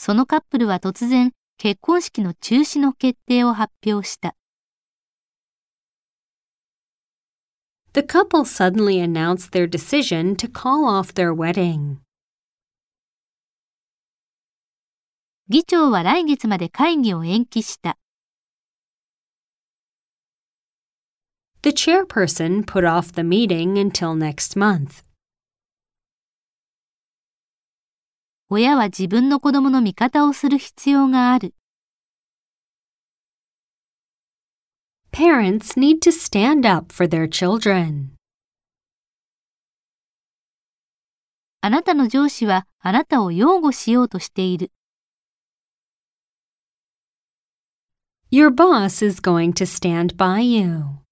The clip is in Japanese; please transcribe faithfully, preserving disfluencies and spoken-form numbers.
そのカップルは突然、結婚式の中止の決定を発表した。 The couple suddenly announced their decision to call off their wedding. 議長は来月まで会議を延期した。 The chairperson put off the meeting until next month. 親は自分の子供の味方をする必要がある。 Parents need to stand up for their children. あなたの上司はあなたを擁護しようとしている。 Your boss is going to stand by you.